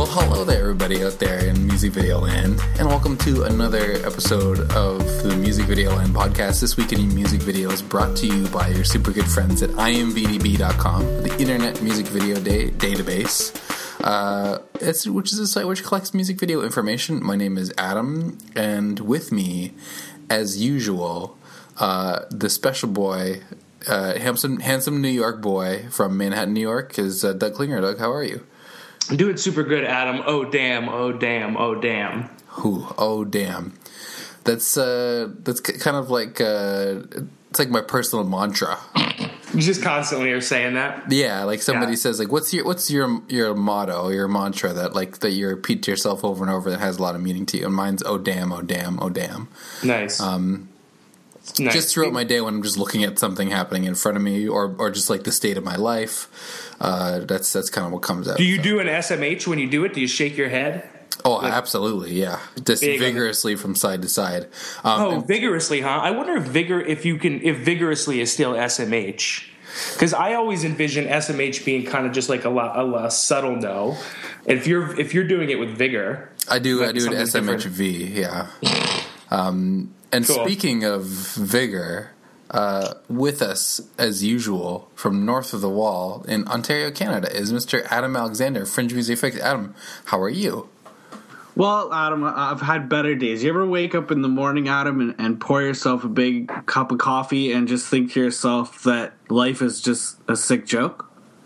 Well, hello there, everybody out there in Music Video Land, and welcome to another episode of the Music Video Land podcast. This week in music videos brought to you by your super good friends at imvdb.com, the Internet Music Video Database, which is a site which collects music video information. My name is Adam, and with me, as usual, the special boy, handsome New York boy from Manhattan, New York, is Doug Klinger. Doug, how are you? I'm doing super good, Adam. Oh damn! Oh damn! Oh damn! Ooh, oh damn! That's kind of like it's like my personal mantra. You just constantly are saying that. Yeah, like somebody says, like, what's your motto, your mantra that you repeat to yourself over and over that has a lot of meaning to you? And mine's oh damn, oh damn, oh damn. Nice. Nice. Just throughout my day when I'm just looking at something happening in front of me, or just like the state of my life, that's kind of what comes out. Do you do an SMH when you do it? Do you shake your head? Oh, like, absolutely, yeah, just vigorously from side to side. Vigorously, huh? I wonder if vigorously is still SMH, because I always envision SMH being kind of just like a subtle no. And if you're doing it with vigor, I do an SMHV, yeah. And cool. Speaking of vigor, with us, as usual, from north of the wall in Ontario, Canada, is Mr. Adam Alexander, Fringe Music Fix. Adam, how are you? Well, Adam, I've had better days. You ever wake up in the morning, Adam, and pour yourself a big cup of coffee and just think to yourself that life is just a sick joke?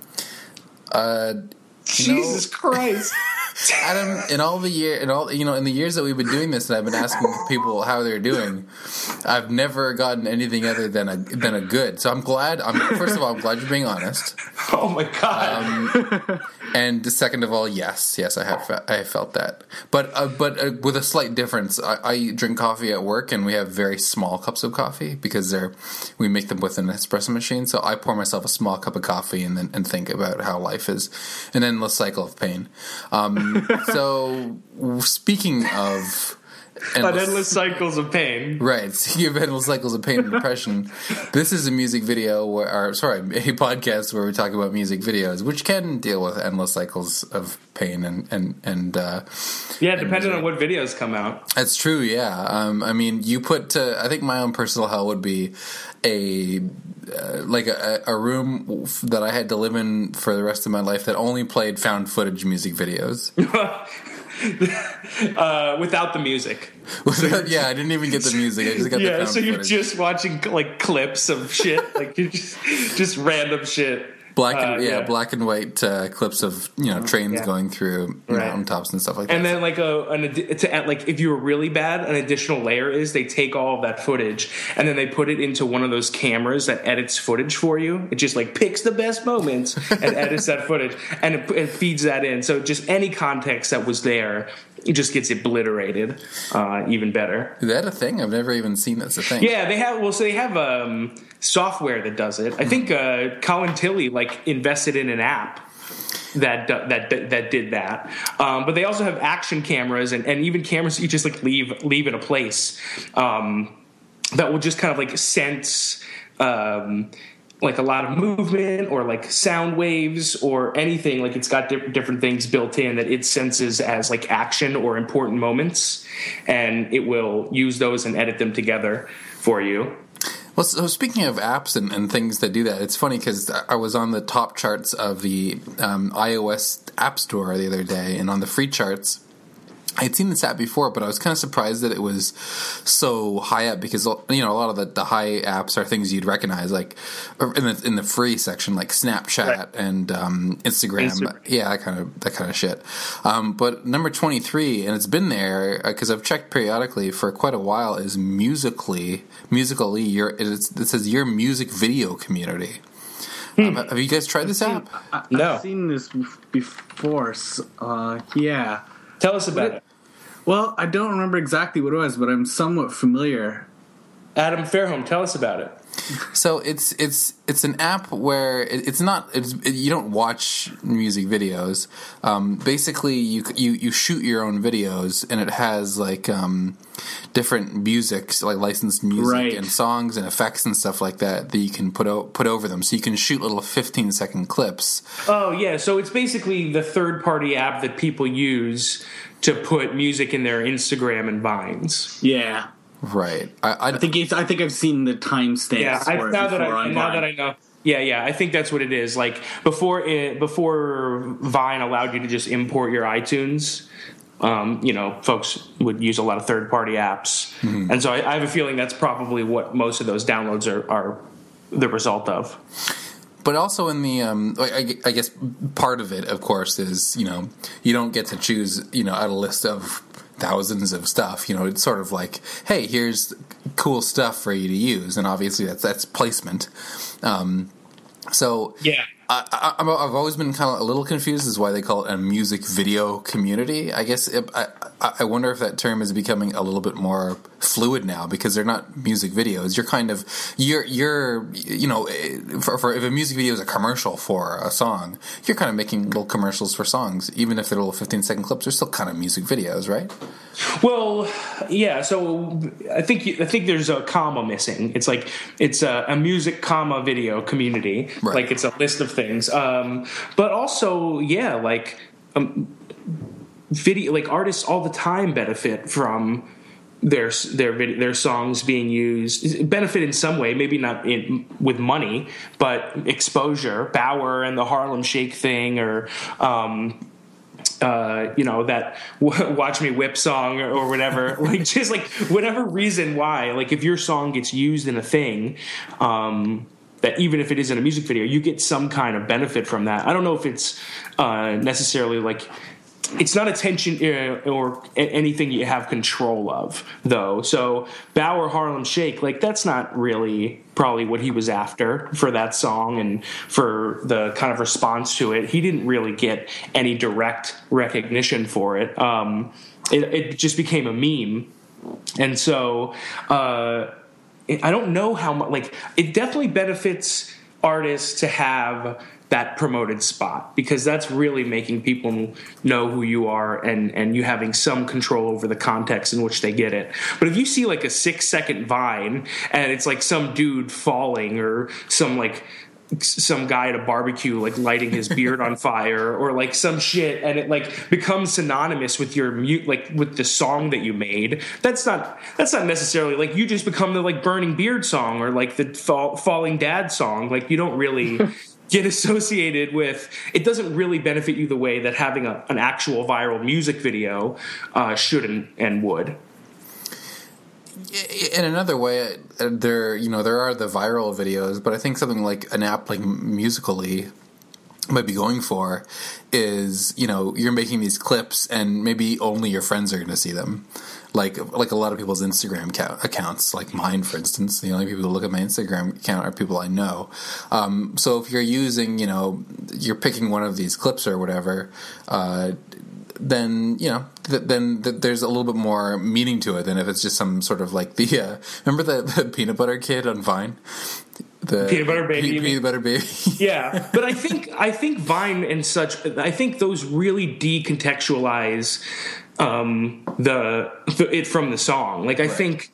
Jesus Christ. Adam, in the years that we've been doing this, and I've been asking people how they're doing, I've never gotten anything other than a good. So I'm glad. First of all, I'm glad you're being honest. Oh my God. And second of all, yes, I have felt that. But with a slight difference. I drink coffee at work, and we have very small cups of coffee because we make them with an espresso machine. So I pour myself a small cup of coffee and think about how life is, an endless cycle of pain. So, speaking of endless cycles of pain, right? Speaking of endless cycles of pain and depression, this is a music video, a podcast where we talk about music videos, which can deal with endless cycles of pain and depending on what videos come out. That's true. Yeah, I mean, you put. I think my own personal hell would be a room that I had to live in for the rest of my life that only played found footage music videos. Without the music. I didn't even get the music. I just got the found so you're footage. Just watching like clips of shit, like you just random shit. Black and white clips of trains going through mountaintops and stuff like that. And then if you were really bad, an additional layer is they take all of that footage and then they put it into one of those cameras that edits footage for you. It just like picks the best moments and edits that footage and it feeds that in. So just any context that was there, it just gets obliterated. Even better. Is that a thing? I've never even seen that's a thing. Yeah, they have. Well, so they have software that does it. I think Colin Tilley invested in an app that did that. But they also have action cameras and even cameras you just leave in a place that will just kind of sense. A lot of movement or sound waves or anything. It's got different things built in that it senses as action or important moments, and it will use those and edit them together for you. Well, so speaking of apps and things that do that, it's funny because I was on the top charts of the iOS App Store the other day, and on the free charts, I had seen this app before, but I was kind of surprised that it was so high up because a lot of the high apps are things you'd recognize, like in the free section, like Snapchat and Instagram. Yeah, that kind of shit. But number 23, and it's been there because I've checked periodically for quite a while, is Musically. It says your music video community. Have you guys tried this app? No. I've seen this before. Yeah. Tell us about it. Well, I don't remember exactly what it was, but I'm somewhat familiar Adam Fairholm, tell us about it. So it's an app where you don't watch music videos. Basically, you shoot your own videos, and it has like different music, like licensed music and songs and effects and stuff like that you can put over them. So you can shoot little 15-second clips. Oh yeah, so it's basically the third-party app that people use to put music in their Instagram and Vines. Yeah. Right. I think I've seen the timestamps. Yeah, now that I know. Yeah, I think that's what it is. Like before Vine allowed you to just import your iTunes, folks would use a lot of third-party apps, and so I have a feeling that's probably what most of those downloads are the result of. But also in the, I guess part of it, of course, is you don't get to choose out a list of thousands of stuff. It's sort of like, hey, here's cool stuff for you to use, and obviously that's placement. So yeah, I've always been kind of a little confused as why they call it a music video community. I guess I wonder if that term is becoming a little bit more fluid now, because they're not music videos. You're kind of for if a music video is a commercial for a song, you're kind of making little commercials for songs, even if they're little 15-second clips. They're still kind of music videos, right? Well, yeah. So I think there's a comma missing. It's like it's a music comma video community. Right. Like it's a list of things. But also, yeah, like video, like artists all the time benefit from their songs being used. Benefit in some way, maybe not with money, but exposure. Bauer and the Harlem Shake thing, or that Watch Me Whip song or whatever, like just like whatever reason why, like if your song gets used in a thing, that even if it isn't a music video, you get some kind of benefit from that. I don't know if it's necessarily like, it's not attention or anything you have control of, though. So Bauer, Harlem Shake, like that's not really probably what he was after for that song and for the kind of response to it. He didn't really get any direct recognition for it. It just became a meme. And so I don't know how much, like it definitely benefits artists to have that promoted spot, because that's really making people know who you are and you having some control over the context in which they get it. But if you see like a 6-second Vine and it's like some dude falling or some guy at a barbecue like lighting his beard on fire or like some shit, and it like becomes synonymous with your with the song that you made, that's not necessarily like you just become the like Burning Beard song or like the Falling Dad song. Like you don't really get associated with it. Doesn't really benefit you the way that having an actual viral music video should and would. In another way, there are the viral videos, but I think something like an app like Musical.ly might be going for is, you're making these clips and maybe only your friends are going to see them. Like a lot of people's Instagram accounts, like mine, for instance. The only people who look at my Instagram account are people I know. So if you're using, you're picking one of these clips or whatever, then there's a little bit more meaning to it than if it's just some sort of like remember the peanut butter kid on Vine. The peanut butter baby. Peanut butter baby. Yeah, but I think Vine and such. I think those really decontextualize it from the song. Like I think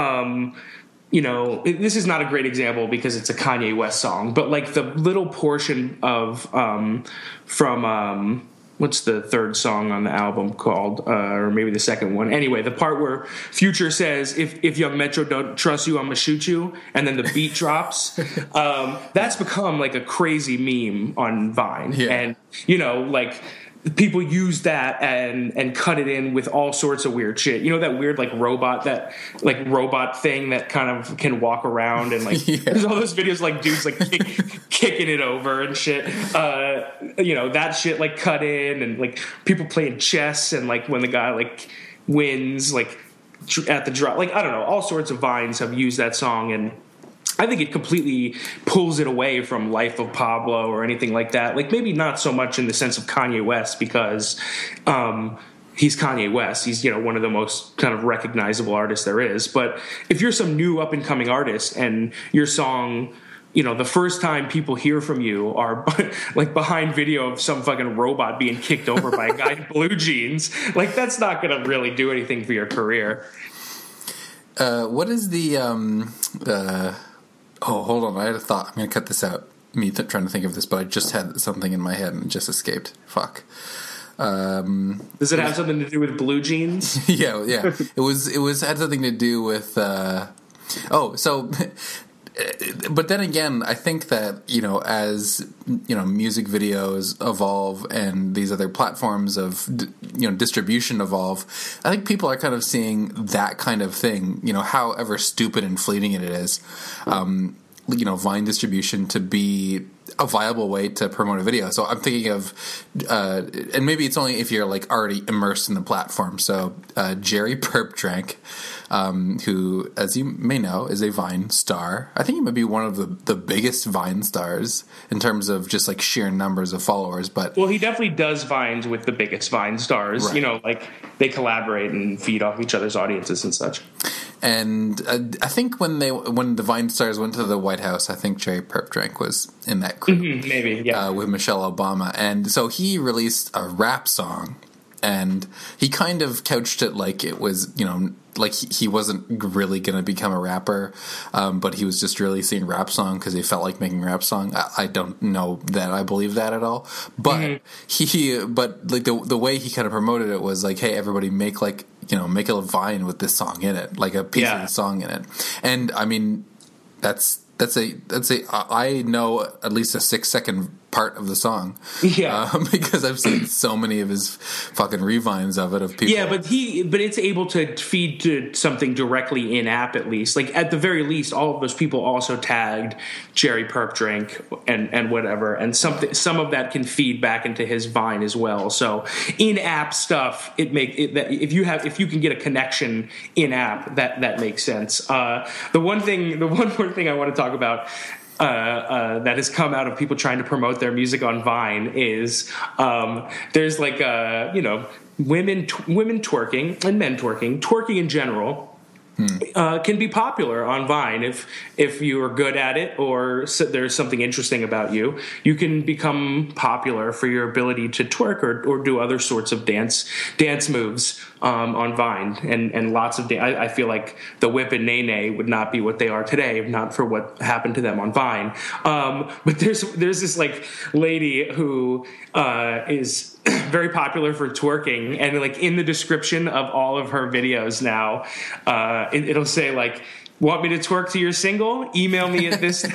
this is not a great example because it's a Kanye West song, but like the little portion of from what's the third song on the album called, or maybe the second one. Anyway, the part where Future says, if Young Metro don't trust you, I'm gonna shoot you, and then the beat drops. That's become like a crazy meme on Vine. Yeah. And, like people use that and cut it in with all sorts of weird shit. That weird robot thing that kind of can walk around and there's all those videos like dudes like kicking it over and shit. That shit like cut in, and like people playing chess, and like when the guy like wins like at the drop, like I don't know, all sorts of Vines have used that song, and I think it completely pulls it away from Life of Pablo or anything like that. Like maybe not so much in the sense of Kanye West, because he's Kanye West. He's, one of the most kind of recognizable artists there is. But if you're some new up and coming artist and your song, the first time people hear from you are like behind video of some fucking robot being kicked over by a guy in blue jeans, like that's not going to really do anything for your career. What is the hold on, I had a thought. I'm going to cut this out. Me trying to think of this, but I just had something in my head and it just escaped. Fuck. Does it have something to do with blue jeans? yeah. It was had something to do with. But then again, I think that as music videos evolve and these other platforms of distribution evolve, I think people are kind of seeing that kind of thing. However stupid and fleeting it is. Vine distribution to be a viable way to promote a video. So I'm thinking of, and maybe it's only if you're like already immersed in the platform. So Jerry Perpdrank, who, as you may know, is a Vine star. I think he might be one of the biggest Vine stars in terms of just like sheer numbers of followers. But well, he definitely does Vines with the biggest Vine stars. Right. Like they collaborate and feed off each other's audiences and such. And I think when the Vine stars went to the White House, I think Jerry Perpdrank was in that crew, maybe, yeah, with Michelle Obama, and so he released a rap song, and he kind of couched it like it was, like he wasn't really going to become a rapper, but he was just releasing a rap song because he felt like making a rap song. I don't know that I believe that at all, but but like the way he kind of promoted it was like, hey, everybody make like. Make a Vine with this song in it, like a piece of the song in it. And I mean, that's I know at least a 6-second part of the song. Yeah. Because I've seen so many of his fucking revines of it of people. Yeah, but it's able to feed to something directly in app at least. Like at the very least, all of those people also tagged Jerry Perpdrank and whatever, and some of that can feed back into his Vine as well. So in app stuff, that if you can get a connection in app, that makes sense. The one more thing I want to talk about that has come out of people trying to promote their music on Vine is there's like women twerking and men twerking in general. Can be popular on Vine if you are good at it or there's something interesting about you. You can become popular for your ability to twerk or do other sorts of dance moves on Vine, and lots of I feel like the Whip and Nay Nay would not be what they are today if not for what happened to them on Vine. But there's this like lady who is very popular for twerking, and like in the description of all of her videos now, it'll say like, want me to twerk to your single? Email me at this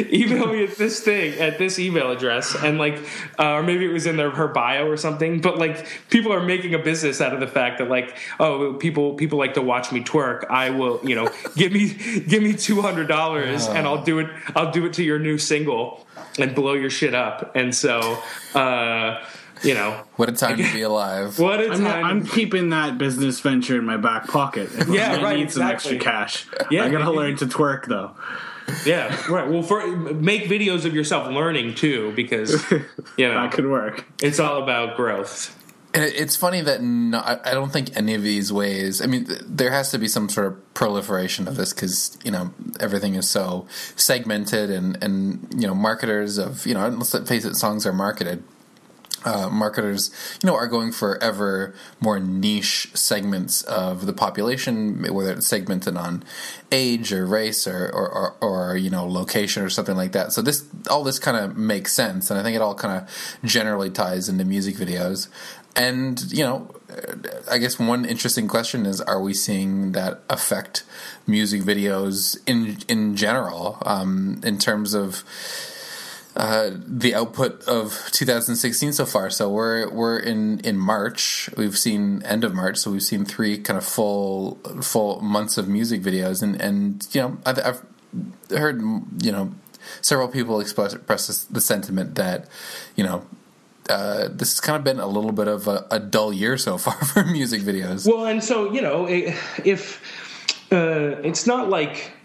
at this email address, and like or maybe it was in her bio or something, but like people are making a business out of the fact that like, oh, people like to watch me twerk. I will, give me $200 and I'll do it to your new single and blow your shit up. And so what a time to be alive. What a time. I'm keeping that business venture in my back pocket. If I need some extra cash. Yeah, I gotta learn to twerk though. Yeah, right. Well, make videos of yourself learning too, because that could work. It's all about growth. And it's funny that I don't think any of these ways. I mean, there has to be some sort of proliferation of this because everything is so segmented, and marketers of let's face it, songs are marketed. Marketers, are going for ever more niche segments of the population, whether it's segmented on age or race or location or something like that. So all this kind of makes sense, and I think it all kind of generally ties into music videos. And I guess one interesting question is: are we seeing that affect music videos in general, in terms of the output of 2016 so far? So we're in March. We've seen end of March, so we've seen 3 kind of full months of music videos, and I've heard several people express the sentiment that this has kind of been a little bit of a dull year so far for music videos. Well, and so if it's not like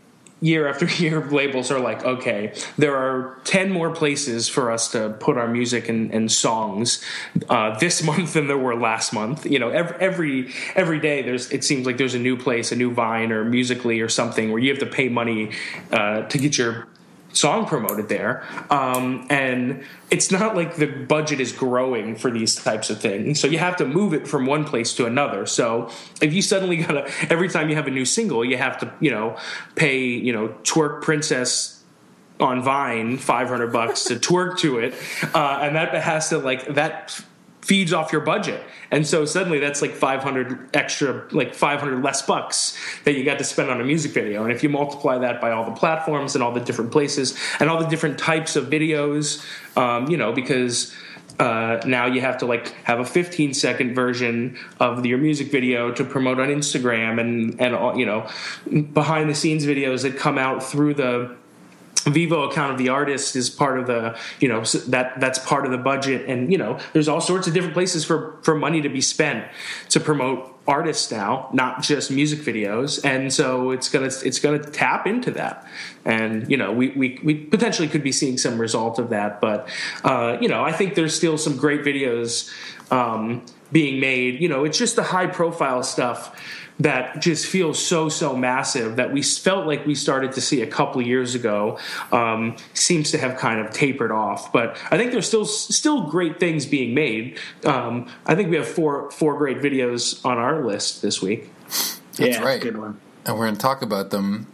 year after year, labels are like, okay, there are 10 more places for us to put our music and songs this month than there were last month. You know, every day it seems like there's a new place, a new Vine or Musical.ly or something where you have to pay money to get your song promoted there, and it's not like the budget is growing for these types of things, so you have to move it from one place to another. So if you suddenly gotta, every time you have a new single, you have to, you know, pay, you know, Twerk Princess on Vine $500 to twerk to it, and that has to, like, that feeds off your budget. And so suddenly that's like 500 extra, like 500 less bucks that you got to spend on a music video. And if you multiply that by all the platforms and all the different places and all the different types of videos, you know, because now you have to, like, have a 15-second version of your music video to promote on Instagram, and all, you know, behind the scenes videos that come out through the Vivo account of the artist is part of the, you know, that's part of the budget. And, you know, there's all sorts of different places for money to be spent to promote artists now, not just music videos. And so it's gonna tap into that. And, you know, we potentially could be seeing some result of that. But, you know, I think there's still some great videos being made. You know, it's just the high profile stuff that just feels so massive that we felt like we started to see a couple of years ago, seems to have kind of tapered off. But I think there's still great things being made. I think we have four great videos on our list this week. That's right. Good one. And we're going to talk about them.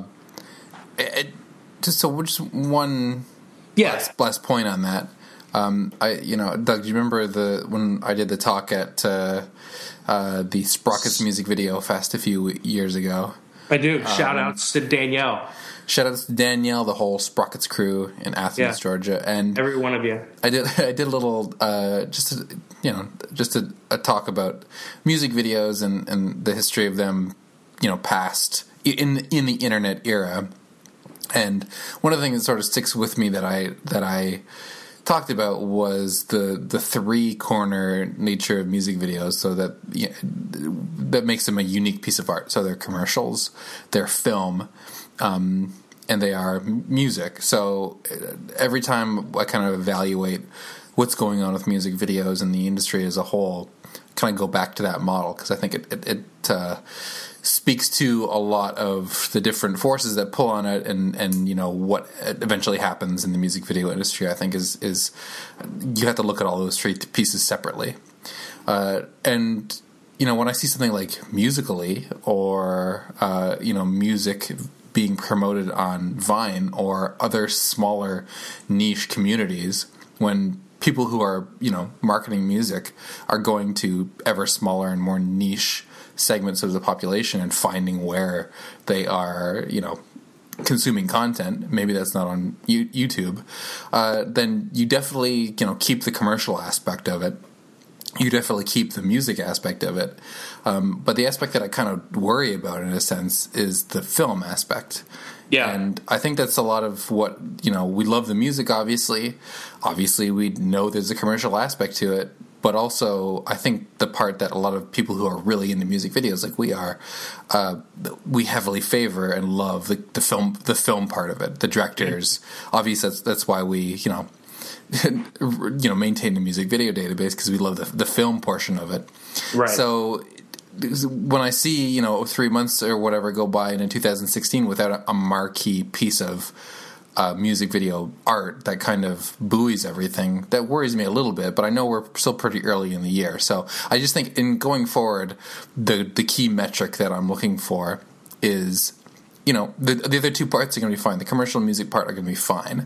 Just one last point on that. Doug, do you remember when I did the talk at the Sprockets music video fest a few years ago? I do. Shout outs to Danielle. Shout outs to Danielle, the whole Sprockets crew in Athens, Georgia, and every one of you. I did a little just a talk about music videos and the history of them, you know, past in the internet era. And one of the things that sort of sticks with me that I talked about was the three corner nature of music videos, so that that makes them a unique piece of art. So they're commercials, they're film, and they are music. So every time I kind of evaluate what's going on with music videos and the industry as a whole, kind of go back to that model, because I think it speaks to a lot of the different forces that pull on it, and you know what eventually happens in the music video industry. I think is you have to look at all those three pieces separately. And you know, when I see something like Musical.ly or music being promoted on Vine or other smaller niche communities, when people who are, you know, marketing music are going to ever smaller and more niche segments of the population and finding where they are, you know, consuming content, maybe that's not on YouTube, then you definitely, you know, keep the commercial aspect of it. You definitely keep the music aspect of it. But the aspect that I kind of worry about, in a sense, is the film aspect. Yeah. And I think that's a lot of what, you know, we love the music, obviously. Obviously, we know there's a commercial aspect to it. But also, I think the part that a lot of people who are really into music videos, like we are, we heavily favor and love the film part of it. The directors, obviously, that's why we, you know, maintain the music video database, because we love the film portion of it. Right. So when I see, you know, 3 months or whatever go by in 2016 without a marquee piece of music video art that kind of buoys everything, that worries me a little bit. But I know we're still pretty early in the year, so I just think in going forward, the key metric that I'm looking for is, you know, the other two parts are going to be fine. The commercial music part are going to be fine.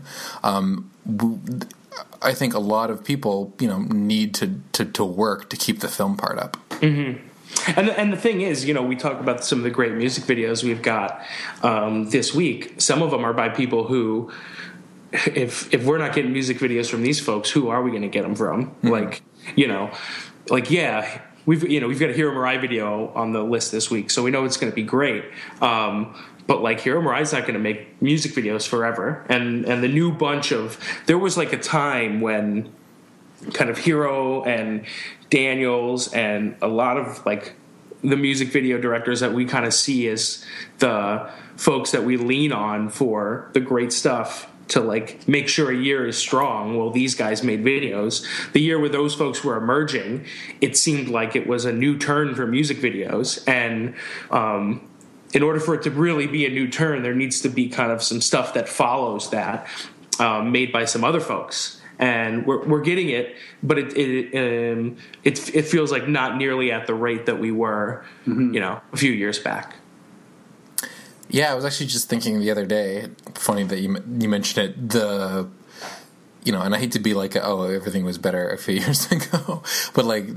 I think a lot of people, you know, need to work to keep the film part up. Mm-hmm. And the thing is, you know, we talk about some of the great music videos we've got this week. Some of them are by people who, if we're not getting music videos from these folks, who are we going to get them from? Mm-hmm. Like, you know, like, yeah, we've got a Hiro Murai video on the list this week, so we know it's going to be great. But like Hiro Murai's not going to make music videos forever, and the new bunch of, there was like a time when kind of Hiro and Daniels and a lot of like the music video directors that we kind of see as the folks that we lean on for the great stuff to like make sure a year is strong. Well, these guys made videos. The year where those folks were emerging, it seemed like it was a new turn for music videos. And in order for it to really be a new turn, there needs to be kind of some stuff that follows that, made by some other folks. And we're getting it, but it feels like not nearly at the rate that we were, a few years back. Yeah, I was actually just thinking the other day. Funny that you mentioned it. And I hate to be like, oh, everything was better a few years ago, but like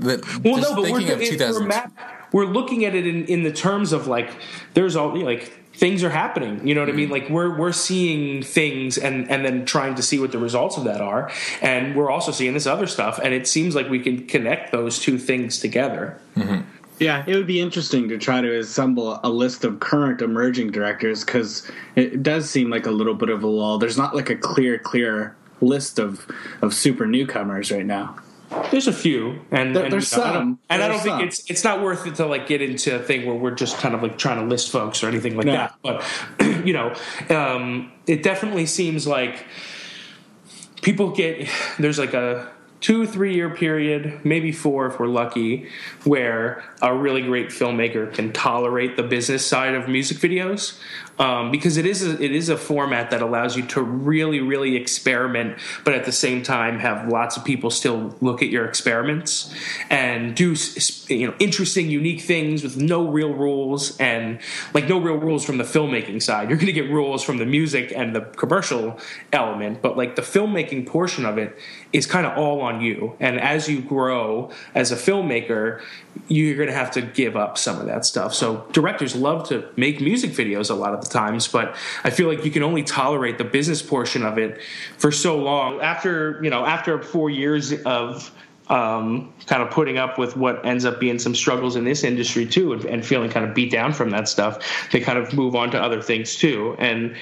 we're looking at it in the terms of like there's all like things are happening. You know what I mean? Like we're seeing things and then trying to see what the results of that are, and we're also seeing this other stuff, and it seems like we can connect those two things together. Mm-hmm. Yeah, it would be interesting to try to assemble a list of current emerging directors because it does seem like a little bit of a lull. There's not like a clear list of super newcomers right now. There's a few, and there's some. I don't think it's not worth it to like get into a thing where we're just kind of like trying to list folks or anything like that. But it definitely seems like there's like a 2-3 year period, maybe 4 if we're lucky, where a really great filmmaker can tolerate the business side of music videos, because it is a format that allows you to really, really experiment, but at the same time have lots of people still look at your experiments and do interesting, unique things with no real rules, and like no real rules from the filmmaking side. You're going to get rules from the music and the commercial element, but like the filmmaking portion of it is kind of all on you. And as you grow as a filmmaker, you're going to have to give up some of that stuff. So directors love to make music videos a lot of the times, but I feel like you can only tolerate the business portion of it for so long. After 4 years of kind of putting up with what ends up being some struggles in this industry too, and feeling kind of beat down from that stuff, they kind of move on to other things too. And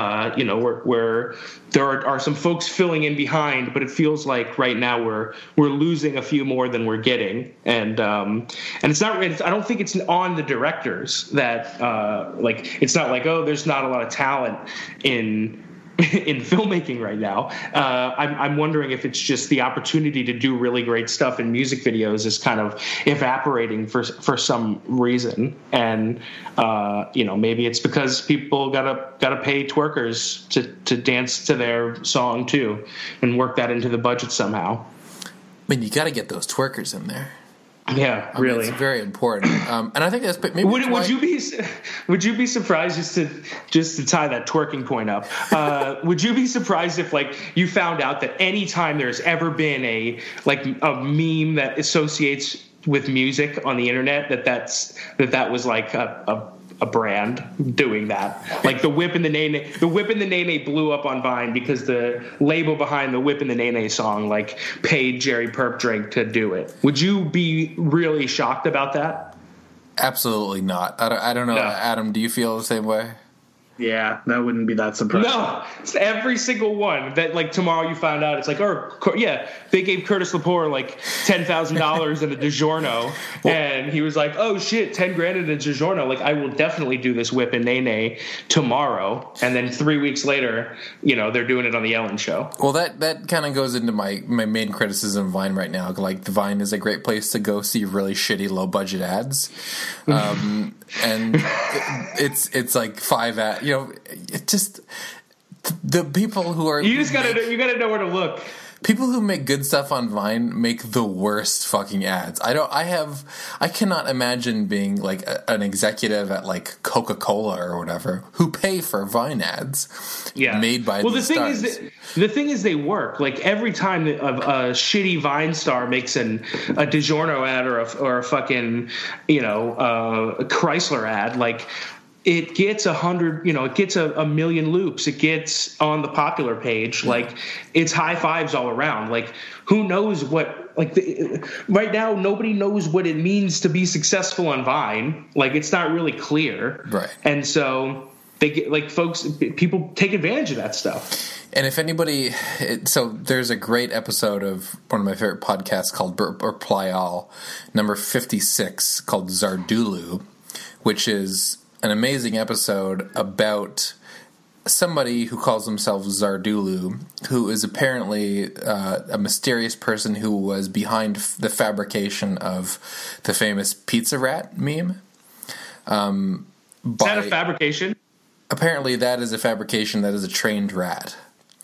where there are some folks filling in behind, but it feels like right now we're losing a few more than we're getting. And it's not. I don't think it's on the directors that it's not like, oh, there's not a lot of talent in filmmaking right now. I'm wondering if it's just the opportunity to do really great stuff in music videos is kind of evaporating for some reason, and maybe it's because people gotta pay twerkers to dance to their song too, and work that into the budget somehow. I mean, you got to get those twerkers in there. Yeah, really, it's very important. And I think that's maybe. Would you be surprised just to tie that twerking point up? Would you be surprised if like you found out that any time there's ever been a meme that associates with music on the internet that was like a brand doing that? Like the Whip and the Nene blew up on Vine because the label behind the Whip and the Nene song like paid Jerry Perpdrink to do it. Would you be really shocked about that? Absolutely not. I don't know. No. Adam, do you feel the same way? Yeah, that wouldn't be that surprising. No, it's every single one that like tomorrow you found out it's like, they gave Curtis Lepore like $10,000 in a DiGiorno, and he was like, oh shit, $10,000 in a DiGiorno. Like I will definitely do this Whip and Nene tomorrow, and then 3 weeks later, they're doing it on the Ellen Show. Well, that kind of goes into my main criticism of Vine right now. Like the Vine is a great place to go see really shitty low budget ads, and it's like 5 ads. It just the people who are you gotta know where to look. People who make good stuff on Vine make the worst fucking ads. I cannot imagine being like an executive at like Coca-Cola or whatever who pay for Vine ads made by these stars. The thing is they work. Like every time a shitty Vine star makes a DiGiorno ad or a fucking Chrysler ad, like it gets 100, it gets a million loops. It gets on the popular page. Like it's high fives all around. Like who knows what, right now, nobody knows what it means to be successful on Vine. Like it's not really clear. Right. And so people take advantage of that stuff. And if anybody, so there's a great episode of one of my favorite podcasts called Reply All, number 56, called Zardulu, which is an amazing episode about somebody who calls themselves Zardulu, who is apparently a mysterious person who was behind the fabrication of the famous pizza rat meme. Is that a fabrication? Apparently that is a fabrication. That is a trained rat.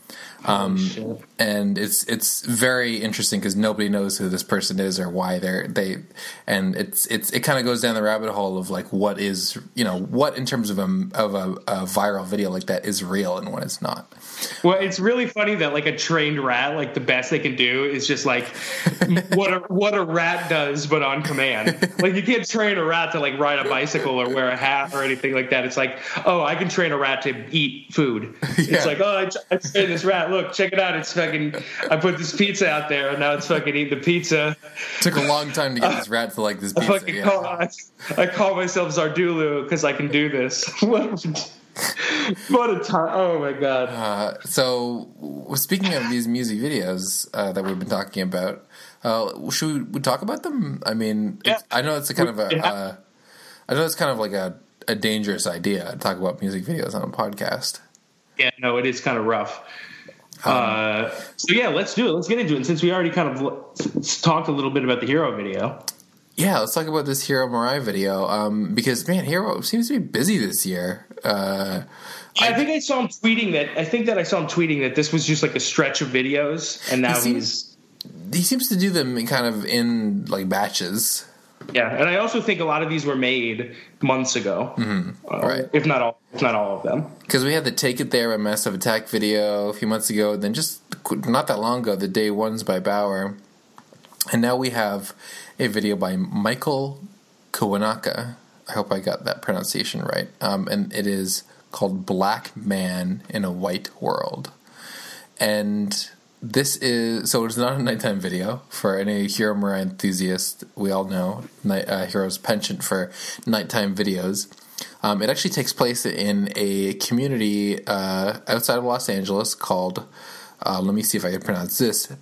And it's very interesting because nobody knows who this person is or why it kind of goes down the rabbit hole of like what is, what in terms of a viral video like that is real and what is not. Well, it's really funny that like a trained rat, like the best they can do is just like what a rat does, but on command. Like you can't train a rat to like ride a bicycle or wear a hat or anything like that. It's like, oh, I can train a rat to eat food. Yeah. It's like, oh, I trained this rat. Look, check it out. It's fucking. I put this pizza out there, and now it's fucking eating the pizza. Took a long time to get this rat to like this pizza. I call myself Zardulu because I can do this. What a time! Oh my god! So, speaking of these music videos that we've been talking about, should we talk about them? I mean, yeah. I know it's kind of like a dangerous idea to talk about music videos on a podcast. Yeah, no, it is kind of rough. So yeah, let's do it. Let's get into it. And since we already kind of talked a little bit about the Hero video. Yeah, let's talk about this Hiro Murai video because, man, Hiro seems to be busy this year. I think I saw him tweeting that this was just like a stretch of videos, and now he seems to do them kind of in like batches. Yeah, and I also think a lot of these were made months ago, right? If not all of them. Because we had the "Take It There" by Massive Attack video a few months ago, then just not that long ago, the "Day Ones" by Bauer, and now we have a video by Michael Kawanaka. I hope I got that pronunciation right. And it is called "Black Man in a White World." And this is, so it's not a nighttime video for any Hiro Murai enthusiast. We all know Hiro's penchant for nighttime videos. It actually takes place in a community outside of Los Angeles called, let me see if I can pronounce this,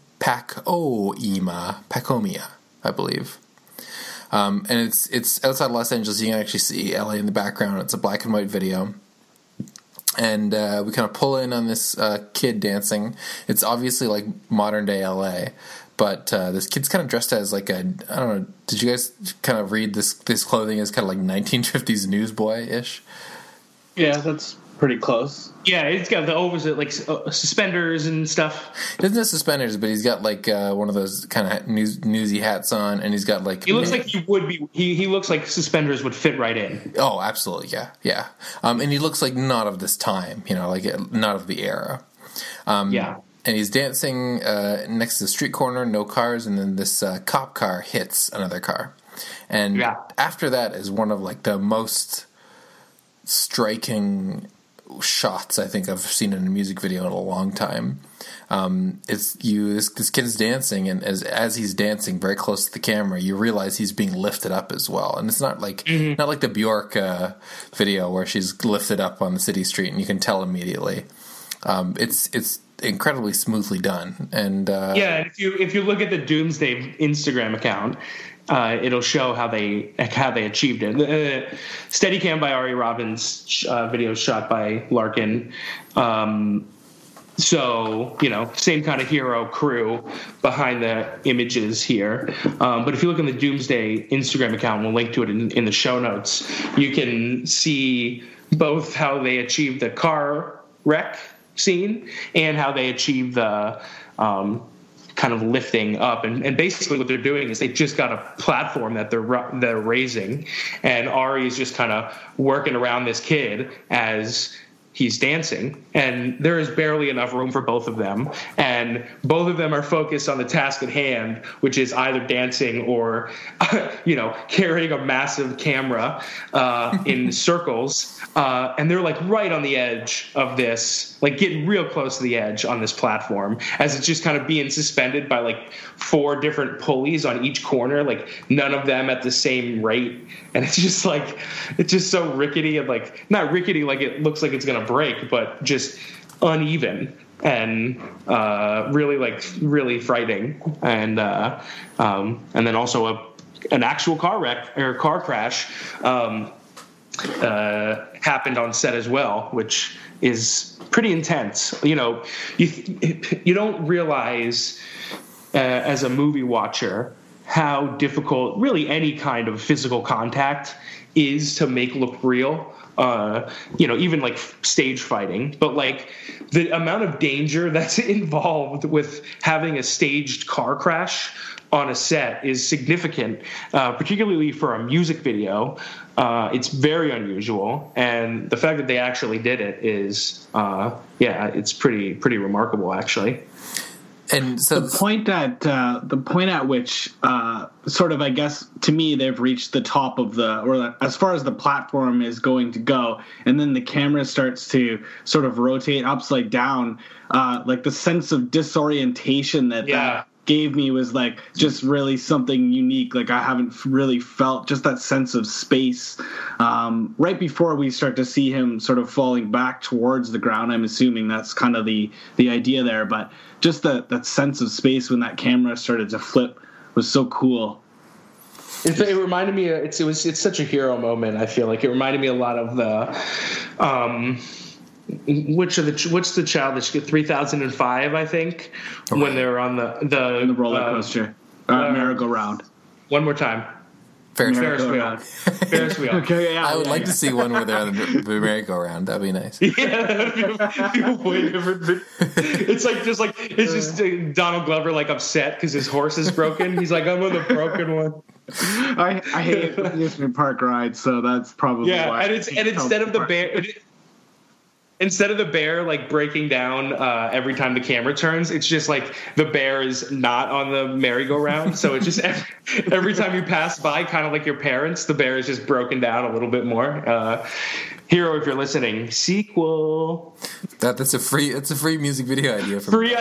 Pacomia, I believe. And it's outside Los Angeles. You can actually see LA in the background. It's a black and white video. And we kind of pull in on this kid dancing. It's obviously like modern day LA, but this kid's kind of dressed as like I don't know, did you guys kind of read this clothing as kind of like 1950s newsboy-ish? Yeah, that's pretty close. Yeah, it's got the like suspenders and stuff. He doesn't have suspenders, but he's got like one of those kind of newsy hats on, and he's got like. He looks like he would be. He looks like suspenders would fit right in. Oh, absolutely, yeah. And he looks like not of this time, like not of the era. Yeah. And he's dancing next to the street corner, no cars, and then this cop car hits another car, and after that is one of like the most striking shots I think I've seen in a music video in a long time. This kid is dancing, and as he's dancing very close to the camera, you realize he's being lifted up as well. And it's not like not like the Bjork video where she's lifted up on the city street and you can tell immediately. It's incredibly smoothly done. And and if you look at the Doomsday Instagram account, it'll show how they achieved it. Steadicam by Ari Robbins, video shot by Larkin. So, same kind of hero crew behind the images here. But if you look on the Doomsday Instagram account, we'll link to it in the show notes, you can see both how they achieved the car wreck scene and how they achieved the kind of lifting up, and basically what they're doing is they've just got a platform that they're raising, and Ari is just kind of working around this kid as he's dancing, and there is barely enough room for both of them, and both of them are focused on the task at hand, which is either dancing or carrying a massive camera in circles, and they're like right on the edge of this, like getting real close to the edge on this platform, as it's just kind of being suspended by like 4 different pulleys on each corner, like none of them at the same rate, and it's just so rickety, and like not rickety like it looks like it's gonna break, but just uneven and really frightening, and then also an actual car wreck or car crash happened on set as well, which is pretty intense. You don't realize as a movie watcher how difficult really any kind of physical contact is to make look real. Even like stage fighting, but like the amount of danger that's involved with having a staged car crash on a set is significant, particularly for a music video. It's very unusual, and the fact that they actually did it is, it's pretty remarkable, actually. And so the point at which sort of, I guess, to me, they've reached the top of as far as the platform is going to go, and then the camera starts to sort of rotate upside down, like the sense of disorientation that gave me was like just really something unique. Like I haven't really felt just that sense of space right before we start to see him sort of falling back towards the ground. I'm assuming that's kind of the idea there, but just that sense of space when that camera started to flip was so cool. It reminded me. It's such a hero moment. I feel like it reminded me a lot of the. What's the child that 3005? I think when they were on the roller coaster, merry-go-round. One more time. Ferris wheel. Ferris wheel. Okay, I would like to see one where they're on the merry-go-round. That'd be nice. Yeah, way different. It's just Donald Glover like upset because his horse is broken. He's like, I'm on the broken one. I hate amusement park rides, so that's probably why. And instead of the bear. Instead of the bear like breaking down every time the camera turns, it's just like the bear is not on the merry-go-round. So it's just every time you pass by, kind of like your parents, the bear is just broken down a little bit more. Hero, if you're listening, sequel. It's a free music video idea. Free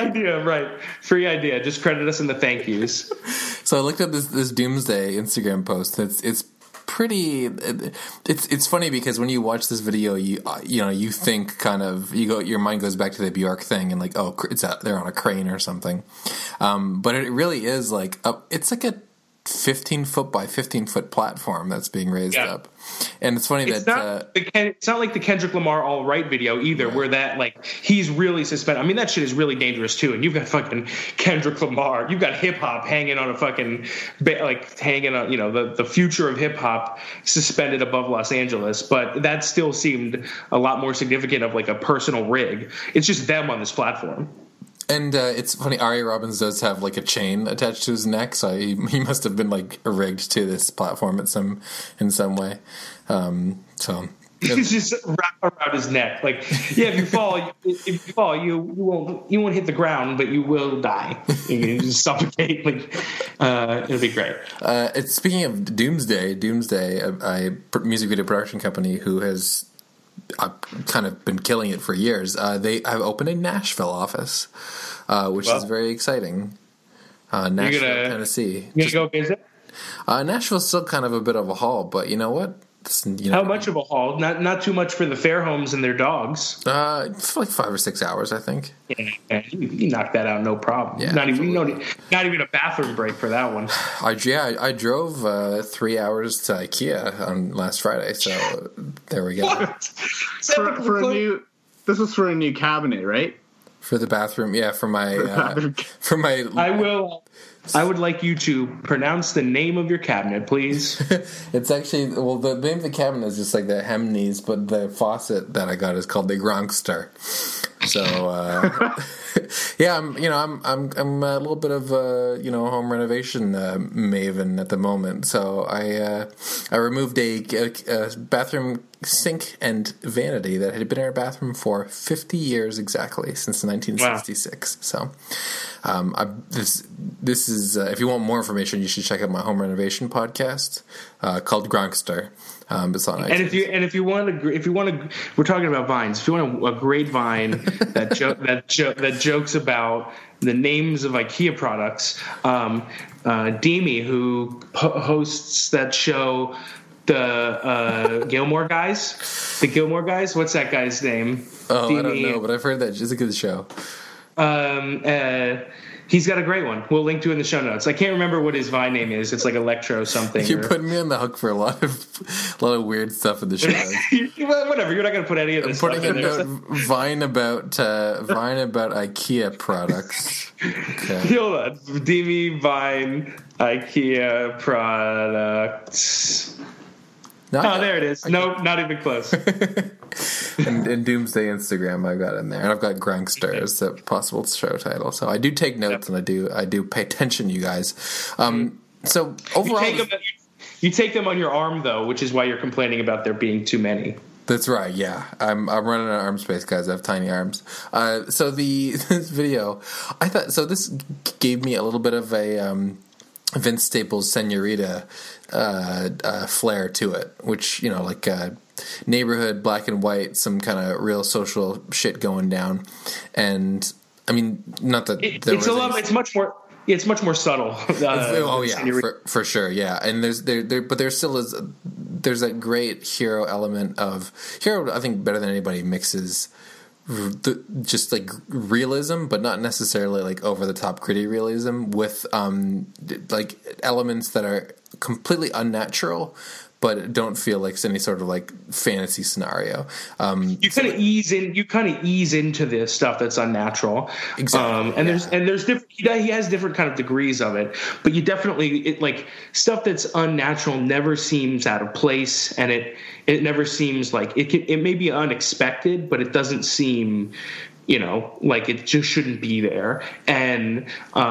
idea. Just credit us in the thank yous. So I looked at this Doomsday Instagram post. It's pretty. It's funny because when you watch this video, you think kind of your mind goes back to the Bjork thing and like, oh, they're on a crane or something, but it really is like it's like a 15-foot by 15-foot platform that's being raised up. And it's funny it's not like the Kendrick Lamar All Right video either, where that like he's really suspended. I mean, that shit is really dangerous too. And you've got fucking Kendrick Lamar, you've got hip hop hanging on a fucking hanging on the future of hip hop suspended above Los Angeles. But that still seemed a lot more significant of like a personal rig. It's just them on this platform. And it's funny, Ari Robbins does have like a chain attached to his neck, so he must have been like rigged to this platform in some way. He's just wrapped around his neck. Like, yeah, if you fall, you won't hit the ground, but you will die. You can just suffocate. It'll be great. It's speaking of Doomsday, a music video production company who has kind of been killing it for years. They have opened a Nashville office, which is very exciting. Nashville, Tennessee. You gonna go visit? Nashville's still kind of a bit of a haul, but you know what? How much of a haul? Not too much for the Fairhomes and their dogs. It's like 5 or 6 hours, I think. Yeah, you knock that out, no problem. Yeah, not even a bathroom break for that one. I drove 3 hours to IKEA on last Friday, so there we go. What? This was for a new cabinet, right? For the bathroom, yeah. For my I would like you to pronounce the name of your cabinet, please. It's actually, the name of the cabinet is just like the Hemnes, but the faucet that I got is called the Gronkster. So Yeah, I'm a little bit of a home renovation maven at the moment. So I removed a bathroom sink and vanity that had been in our bathroom for 50 years exactly, since 1966. Wow. So this is if you want more information, you should check out my home renovation podcast called Gronkster. It's on iTunes. And if you want to, we're talking about vines. If you want a great vine that jokes about the names of IKEA products, Demi, who hosts that show, the Gilmore Guys. What's that guy's name? Oh, Demi, I don't know, but I've heard that. It's a good show. He's got a great one. We'll link to it in the show notes. I can't remember what his Vine name is. It's like Electro something. You're putting me on the hook for a lot of weird stuff in the show. Whatever. You're not going to put any of this stuff in there. Vine about IKEA products. Okay. Hold on. Demi Vine IKEA products. There it is. Nope, not even close. and Doomsday Instagram I've got in there, and I've got Grunkster as the possible show title. So I do take notes, and I do pay attention, you guys. So overall, you take them on your arm though, which is why you're complaining about there being too many. That's right. Yeah, I'm running out of arm space, guys. I have tiny arms. So this video, I thought, so this gave me a little bit of a Vince Staples' Senorita flair to it, which, like neighborhood, black and white, some kind of real social shit going down. And I mean, not that it's much more subtle. For sure, yeah. And but there still is there's that great hero element of hero. I think better than anybody mixes just like realism, but not necessarily like over the top gritty realism, with like elements that are completely unnatural but don't feel like any sort of like fantasy scenario. You kind of ease into the stuff that's unnatural. Exactly. There's different. He has different kind of degrees of it, but you definitely like stuff that's unnatural never seems out of place, and it never seems like it may be unexpected, but it doesn't seem, like it just shouldn't be there. And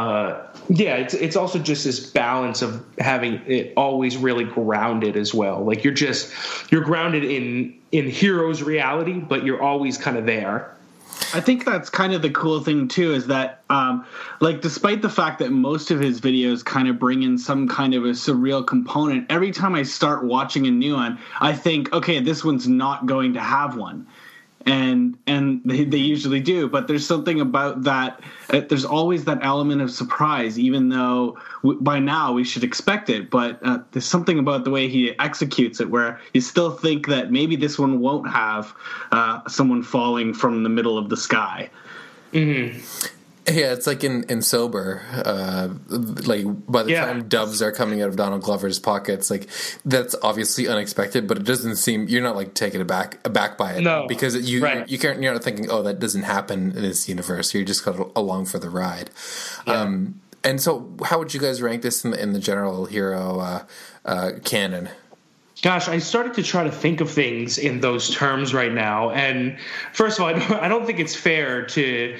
it's also just this balance of having it always really grounded as well. Like you're grounded in Hero's reality, but you're always kind of there. I think that's kind of the cool thing too, is that despite the fact that most of his videos kind of bring in some kind of a surreal component, every time I start watching a new one, I think, okay, this one's not going to have one. And they usually do, but there's something about that. There's always that element of surprise, even though by now we should expect it. But there's something about the way he executes it where you still think that maybe this one won't have someone falling from the middle of the sky. Mm-hmm. Yeah, it's like in Sober, like by the time doves are coming out of Donald Glover's pockets, like that's obviously unexpected, but it doesn't seem, you're not like taken aback by it. No, because you can't, you're not thinking, oh, that doesn't happen in this universe. You're just kind of along for the ride. Yeah. And so, how would you guys rank this in the general hero canon? Gosh, I started to try to think of things in those terms right now, and first of all, I don't think it's fair to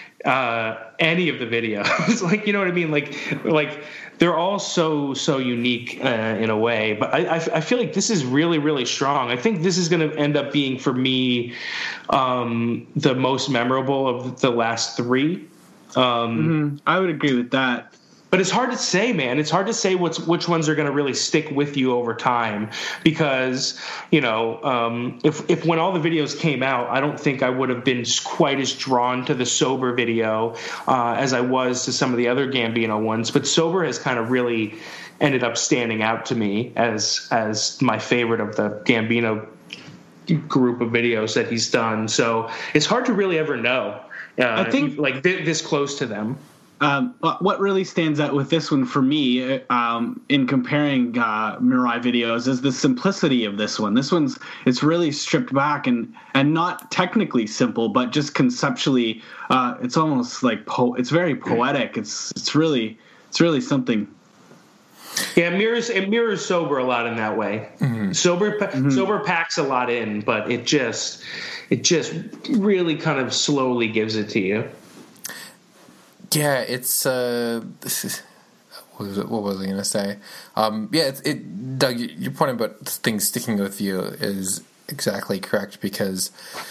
any of the videos. Like, you know what I mean? Like they're all so unique in a way, but I feel like this is really, really strong. I think this is going to end up being, for me, the most memorable of the last three. I would agree with that. But it's hard to say, man. It's hard to say which ones are going to really stick with you over time, because, if when all the videos came out, I don't think I would have been quite as drawn to the Sober video as I was to some of the other Gambino ones. But Sober has kind of really ended up standing out to me as my favorite of the Gambino group of videos that he's done. So it's hard to really ever know. I think like this close to them. What really stands out with this one for me, in comparing Mirai videos, is the simplicity of this one. It's really stripped back and not technically simple, but just conceptually, it's almost like it's very poetic. It's really something. Yeah, it mirrors Sober a lot in that way. Mm-hmm. Sober packs a lot in, but it just really kind of slowly gives it to you. Yeah, it's what was I going to say? Doug, your point about things sticking with you is exactly correct, because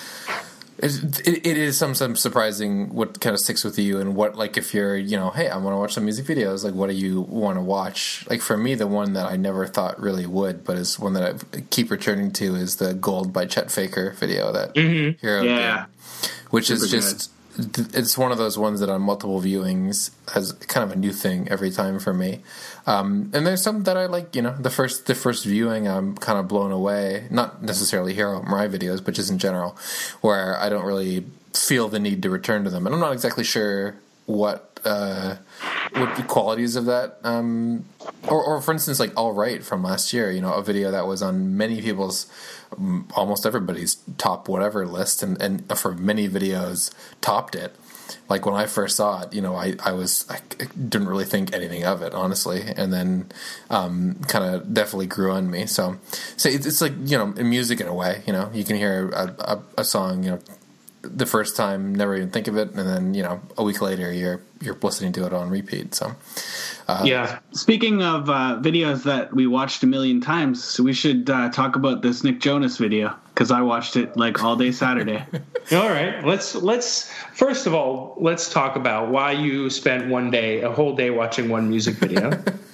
it is some surprising what kind of sticks with you, and what, like, if you're, hey, I want to watch some music videos, like, what do you want to watch? Like, for me, the one that I never thought really would, but is one that I keep returning to, is the Gold by Chet Faker video that Hero did, which is just... It's one of those ones that on multiple viewings has kind of a new thing every time for me. And there's some that I like, the first viewing I'm kind of blown away. Not necessarily Hero Mirai videos, but just in general, where I don't really feel the need to return to them. And I'm not exactly sure what the qualities of that, or for instance, like All Right from last year, a video that was on many people's, almost everybody's top whatever list, and for many videos topped it. Like, when I first saw it, I didn't really think anything of it, honestly, and then kind of definitely grew on me. So it's like, in music in a way, you can hear a song, the first time, never even think of it, and then a week later you're listening to it on repeat. So speaking of videos that we watched a million times, we should talk about this Nick Jonas video, because I watched it like all day Saturday. All right, let's first of all, let's talk about why you spent a whole day watching one music video.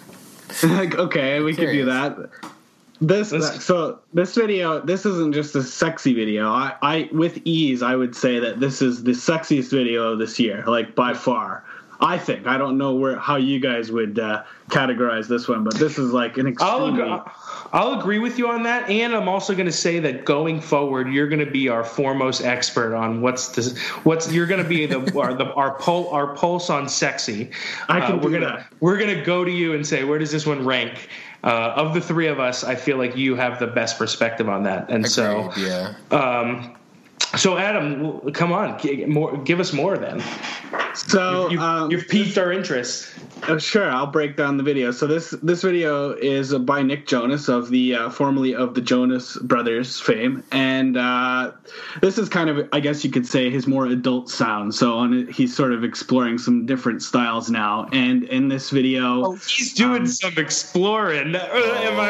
Okay, we can do that. This video, this isn't just a sexy video. I with ease, I would say that this is the sexiest video of this year, like, by far. I think. I don't know how you guys would categorize this one, but this is like an extremely... I'll agree with you on that, and I'm also going to say that going forward, you're going to be our foremost expert on you're going to be our pulse on sexy. I can do that. We're going to go to you and say, where does this one rank? Of the three of us, I feel like you have the best perspective on that, and agreed, yeah. So Adam, come on, give us more then. So you've piqued our interest. Sure, I'll break down the video. So this video is by Nick Jonas of the formerly of the Jonas Brothers fame, and this is kind of, I guess you could say, his more adult sound. So he's sort of exploring some different styles now. And in this video, he's doing some exploring. Am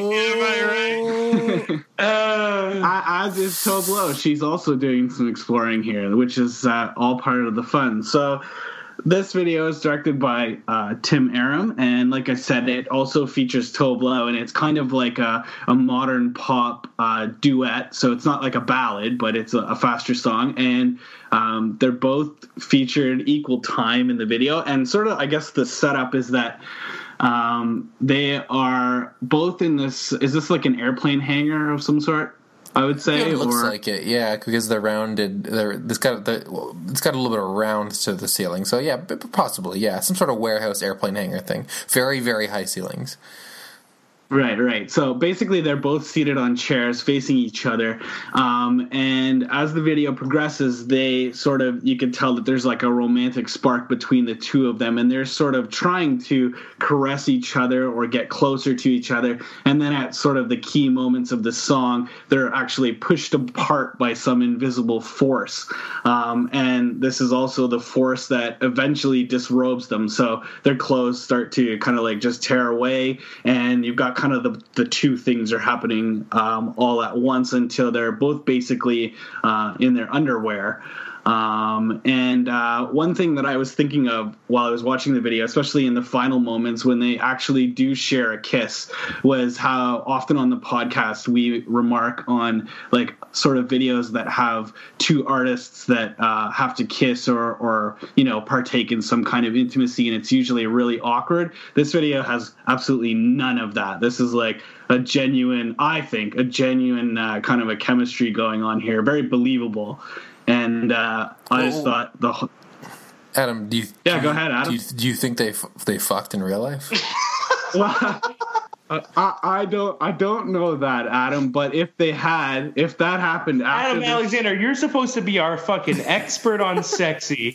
I right? As is Toblo, she's also doing some exploring here, which is all part of the fun. So this video is directed by Tim Aram, and like I said, it also features Toblo, and it's kind of like a modern pop duet. So it's not like a ballad, but it's a faster song, and they're both featured equal time in the video. And sort of, I guess the setup is that they are both in this. Is this like an airplane hangar of some sort? I would say it looks like it, yeah, because they're rounded. It's got a little bit of round to the ceiling, so yeah, possibly, yeah, some sort of warehouse airplane hangar thing. Very, very high ceilings. Right. So basically, they're both seated on chairs facing each other, and as the video progresses, they sort of, you can tell that there's like a romantic spark between the two of them, and they're sort of trying to caress each other or get closer to each other. And then at sort of the key moments of the song, they're actually pushed apart by some invisible force, and this is also the force that eventually disrobes them. So their clothes start to kind of like just tear away, and you've got kind of the two things are happening all at once until they're both basically in their underwear. And one thing that I was thinking of while I was watching the video, especially in the final moments when they actually do share a kiss, was how often on the podcast we remark on like sort of videos that have two artists that have to kiss or partake in some kind of intimacy, and it's usually really awkward. This video has absolutely none of that. This is like a genuine kind of a chemistry going on here, very believable. And I just thought Adam, go ahead, Adam. Do you think they fucked in real life? Well, I don't know that, Adam. But if that happened, Adam Alexander, you're supposed to be our fucking expert on sexy.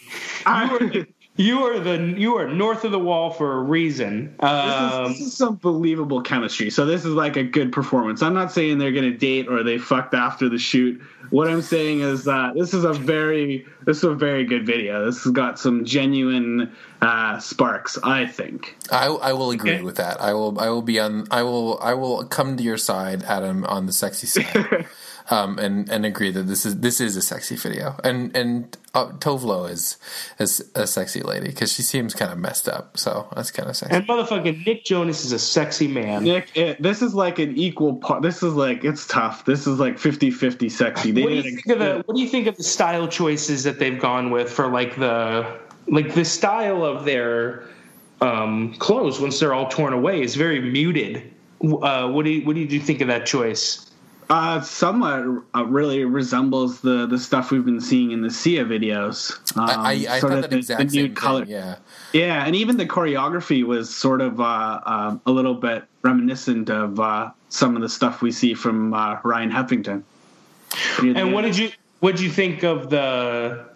You are north of the wall for a reason. This is some believable chemistry. So this is like a good performance. I'm not saying they're going to date or they fucked after the shoot, What I'm saying is that this is a very good video. This has got some genuine sparks, I think. I will agree with that. I will come to your side, Adam, on the sexy side, and agree that this is a sexy video. And Tovlo is a sexy lady because she seems kind of messed up, so that's kind of sexy. And motherfucking Nick Jonas is a sexy man. Nick, this is like an equal part. This is like, it's tough. This is like 50-50 sexy. What do you think of the style choices that they've gone with for like the style of their clothes once they're all torn away is very muted. What do you think of that choice? Somewhat really resembles the stuff we've been seeing in the Sia videos. I thought that exact same color. thing, yeah. Yeah, and even the choreography was sort of a little bit reminiscent of some of the stuff we see from Ryan Heffington. And what did you think of the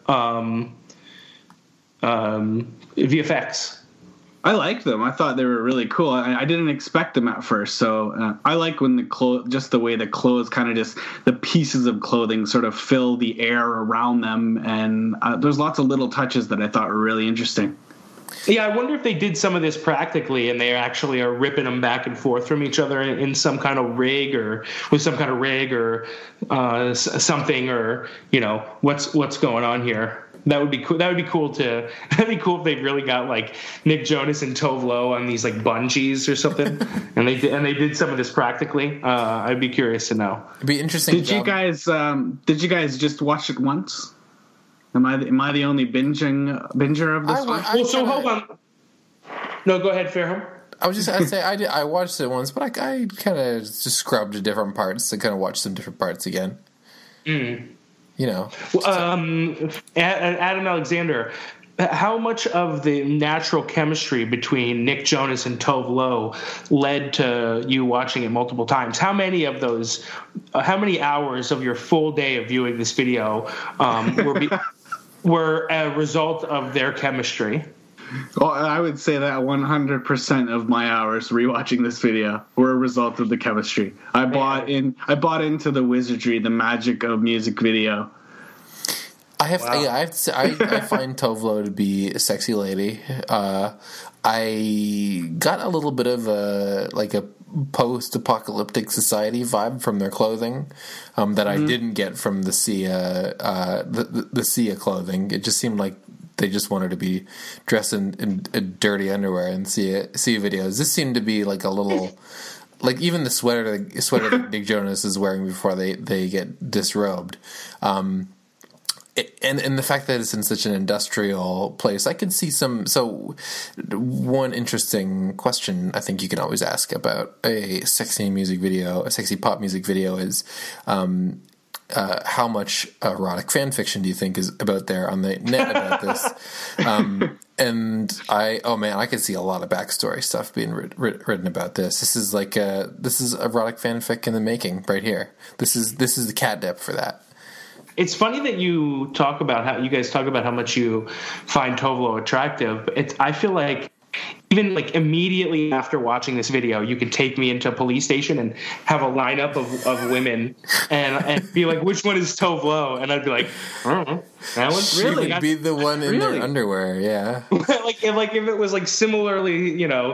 VFX? I liked them. I thought they were really cool. I didn't expect them at first, so I like when just the way the clothes kind of just the pieces of clothing sort of fill the air around them, and there's lots of little touches that I thought were really interesting. Yeah, I wonder if they did some of this practically and they actually are ripping them back and forth from each other in some kind of rig or with some kind of rig or something, or what's going on here. That would be cool. That'd be cool if they really got like Nick Jonas and Tove Lo on these like bungees or something, and they did some of this practically. I'd be curious to know. It'd be interesting. Did you guys just watch it once? Am I the only binger of this one? So hold on. No, go ahead, Fairham. I was just going to say I watched it once, but I kind of just scrubbed different parts to kind of watch some different parts again. Adam Alexander, how much of the natural chemistry between Nick Jonas and Tove Lo led to you watching it multiple times? How many of those, how many hours of your full day of viewing this video were a result of their chemistry? Well, I would say that 100% of my hours rewatching this video were a result of the chemistry. I bought into the wizardry, the magic of music video. I find Tove Lo to be a sexy lady. I got a little bit of a post-apocalyptic society vibe from their clothing that I didn't get from the Sia the Sia clothing. It just seemed like they just wanted to be dressed in dirty underwear and Sia videos. This seemed to be like a little, like even the sweater that Nick Jonas is wearing before they get disrobed. And the fact that it's in such an industrial place, I could see some. So, one interesting question I think you can always ask about a sexy pop music video is, how much erotic fan fiction do you think is about there on the net about this? And I could see a lot of backstory stuff being written about this. This is erotic fanfic in the making right here. This is the catnip for that. It's funny that you guys talk about how much you find Tove Lo attractive. I feel like even like immediately after watching this video, you could take me into a police station and have a lineup of women and be like, which one is Tove Lo? And I'd be like, I don't know. That one's she really would be the one in their underwear, yeah. like if it was like similarly,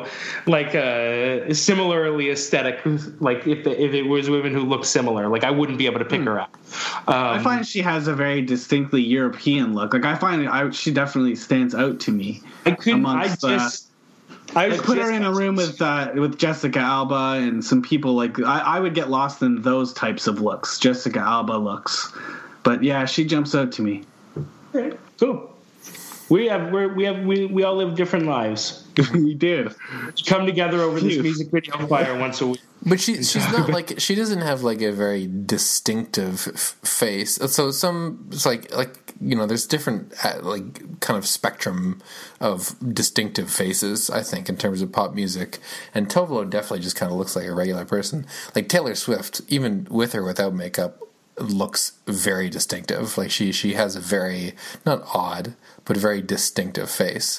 similarly aesthetic, like if it was women who look similar, like I wouldn't be able to pick her out. I find she has a very distinctly European look. Like I find she definitely stands out to me. I put her in a room with Jessica Alba and some people like I would get lost in those types of looks, Jessica Alba looks. But yeah, she jumps out to me. Okay, cool. We all live different lives. We did. Come together over this music video fire once a week. But she's not like, she doesn't have like a very distinctive face. So it's like there's different like kind of spectrum of distinctive faces, I think, in terms of pop music. And Tove Lo definitely just kind of looks like a regular person. Like Taylor Swift, even with or without makeup, looks very distinctive. Like she has a very, not odd, but a very distinctive face.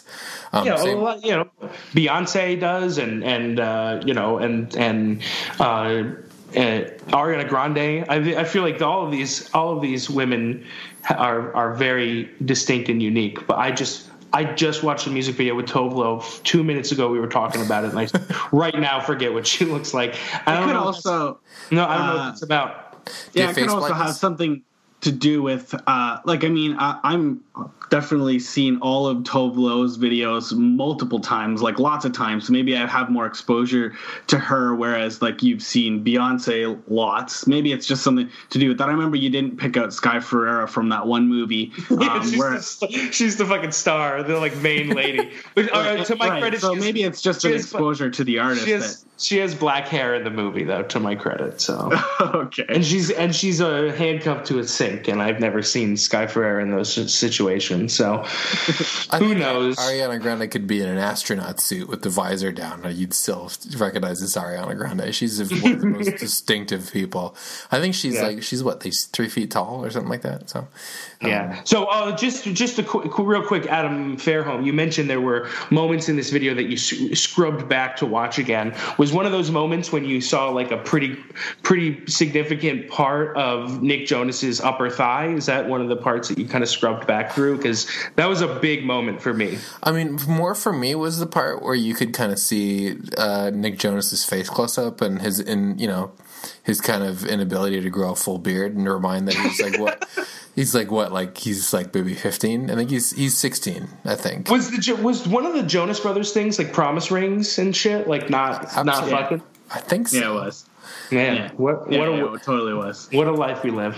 Beyonce does, and Ariana Grande. I feel like all of these women are very distinct and unique. But I just watched a music video with Tove Lo 2 minutes ago. We were talking about it, and I right now forget what she looks like. I don't know. I don't know what it's about. Yeah, it could also have something to do with I'm definitely seen all of Tove Lo's videos multiple times, like lots of times. So maybe I have more exposure to her, whereas like you've seen Beyonce lots. Maybe it's just something to do with that. I remember you didn't pick out Sky Ferreira from that one movie. She's the fucking star, the like main lady. But, to my credit, so maybe it's just an exposure to the artist. She has black hair in the movie, though, to my credit. So okay, and she's handcuffed to a sink, and I've never seen Sky Ferreira in those situations. So who knows? Ariana Grande could be in an astronaut suit with the visor down, and you'd still recognize this Ariana Grande. She's one of the most distinctive people. I think she's she's 3 feet tall or something like that. So yeah. So just a real quick, Adam Fairholm, you mentioned there were moments in this video that you scrubbed back to watch again. Was one of those moments when you saw like a pretty significant part of Nick Jonas's upper thigh? Is that one of the parts that you kind of scrubbed back through? Because that was a big moment for me. I mean, more for me was the part where you could kind of see Nick Jonas's face close up and his kind of inability to grow a full beard, and to remind that he's like what. He's like maybe 15. I think he's 16. I think was one of the Jonas Brothers things like promise rings and shit, like not fucking. I think so. Yeah, it was. Man, it totally was. What a life we live.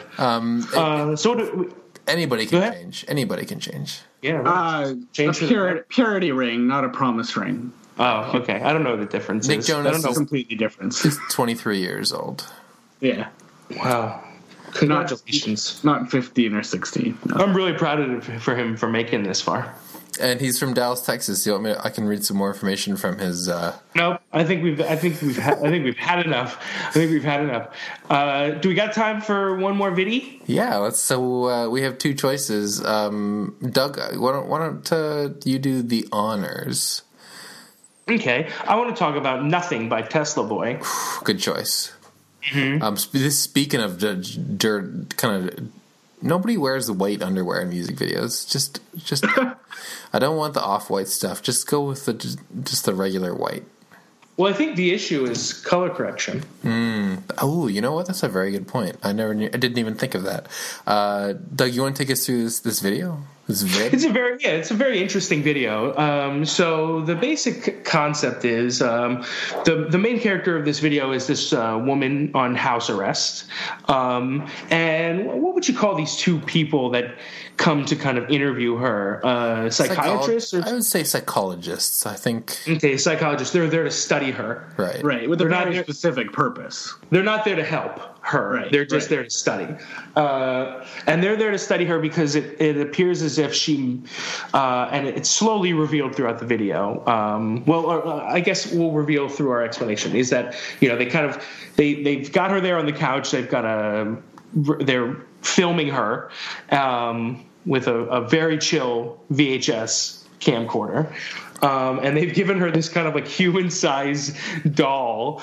Anybody can change. Anybody can change. Yeah, right. Change a purity ring, not a promise ring. Oh, okay. I don't know the difference. Nick Jonas is completely different. He's 23 years old. Yeah. Wow. Congratulations. Not 15 or 16. No. I'm really proud for him for making this far. And he's from Dallas, Texas. You want me? I can read some more information from his. Nope. I think we've had enough. Do we got time for one more viddy? Yeah. Let's. So we have two choices. Doug, why don't you do the honors? Okay. I want to talk about Nothing by Tesla Boy. Good choice. Mm-hmm. Speaking of dirt, kind of, nobody wears the white underwear in music videos. Just, I don't want the off-white stuff. Just go with the regular white. Well, I think the issue is color correction. Oh, you know what? That's a very good point. I didn't even think of that. Doug, you want to take us through this video? It's a very interesting video. So the basic concept is the main character of this video is this woman on house arrest. And what would you call these two people that come to kind of interview her? Psychiatrists? I would say psychologists, I think. Okay, psychologists. They're there to study her. Right. With a very specific purpose. They're not there to help her. Right, they're just there to study. And they're there to study her because it appears as if she, and it's slowly revealed throughout the video. I guess we'll reveal through our explanation, is that, they've got her there on the couch. They're filming her with a very chill VHS camcorder. And they've given her this kind of like human-sized doll,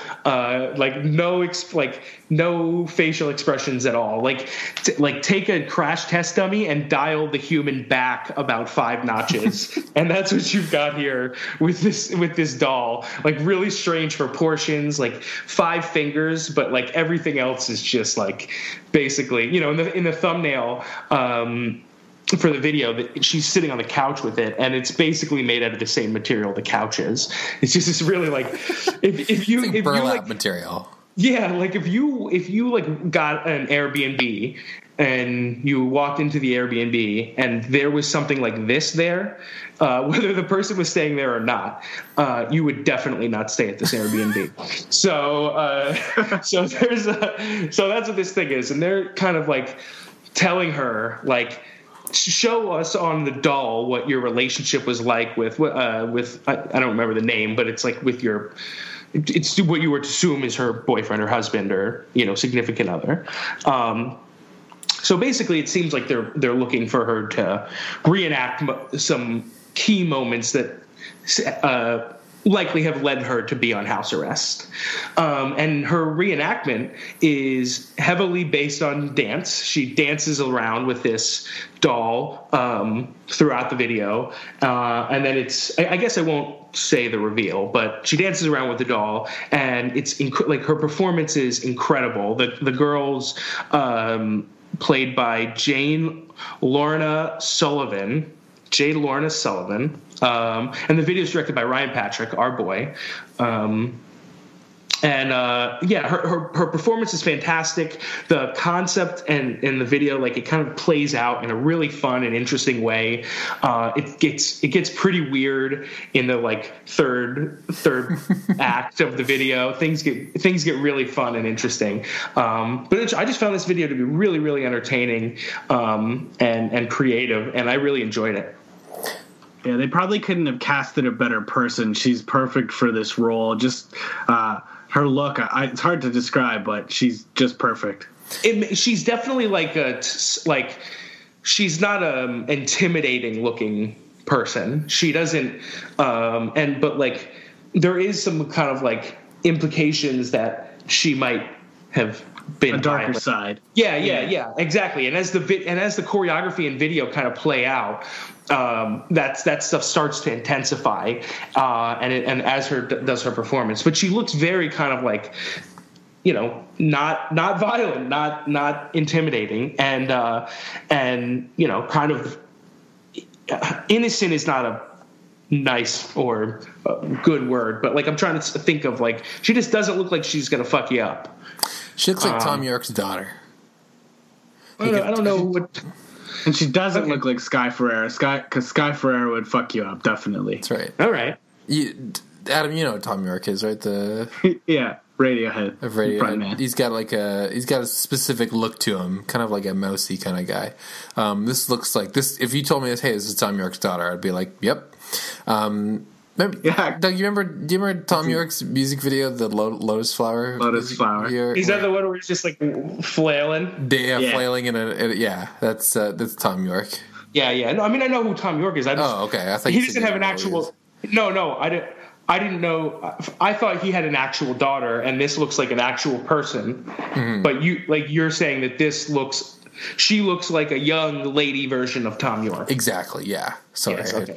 no facial expressions at all. Take a crash test dummy and dial the human back about 5 notches, and that's what you've got here with this doll. Like really strange proportions, like 5 fingers, but like everything else is just like basically, in the thumbnail. For the video, that she's sitting on the couch with it, and it's basically made out of the same material the couch is. It's just this really like if burlap material. Yeah, like if you like got an Airbnb and you walked into the Airbnb and there was something like this there, whether the person was staying there or not, you would definitely not stay at this Airbnb. So that's what this thing is, and they're kind of like telling her like, show us on the doll what your relationship was like with I don't remember the name, but it's like it's what you were to assume is her boyfriend or husband or significant other. So basically, it seems like they're looking for her to reenact some key moments that likely have led her to be on house arrest. And her reenactment is heavily based on dance. She dances around with this doll throughout the video. And then I guess I won't say the reveal, but she dances around with the doll, and it's like her performance is incredible. The girls, played by Jane Lorna Sullivan. And the video is directed by Ryan Patrick, our boy. Her performance is fantastic. The concept and in the video, like, it kind of plays out in a really fun and interesting way. It gets pretty weird in the like third act of the video. Things get really fun and interesting. But I just found this video to be really, really entertaining and creative, and I really enjoyed it. Yeah, they probably couldn't have casted a better person. She's perfect for this role. Just her look, it's hard to describe, but she's just perfect. She's definitely she's not an intimidating looking person. She doesn't, but like there is some kind of like implications that she might have been a darker violent. Side. Yeah, exactly. And as the choreography and video kind of play out, that stuff starts to intensify, and as does her performance. But she looks very kind of like, not violent, not intimidating, and kind of innocent is not a nice or good word, but like I'm trying to think of, like, she just doesn't look like she's gonna fuck you up. She looks like Tom York's daughter. I don't know what. And she doesn't look like Sky Ferreira. Because Sky Ferreira would fuck you up, definitely. That's right. All right. Adam, you know what Tom York is, right? Yeah, Radiohead. Of Radiohead. He's got a specific look to him, kind of like a mousy kind of guy. This looks like this. If you told me this, hey, this is Tom York's daughter, I'd be like, yep. Doug, do you remember Tom York's music video, the Lotus Flower? Lotus Flower. Is that the one where he's just like flailing? Yeah, flailing in a that's Tom York. Yeah. No, I mean, I know who Tom York is. Okay. I thought he doesn't have an actual. No, I didn't know. I thought he had an actual daughter, and this looks like an actual person. Mm-hmm. But you're saying that she looks like a young lady version of Tom York. Exactly. Yeah. Sorry. Yes, okay.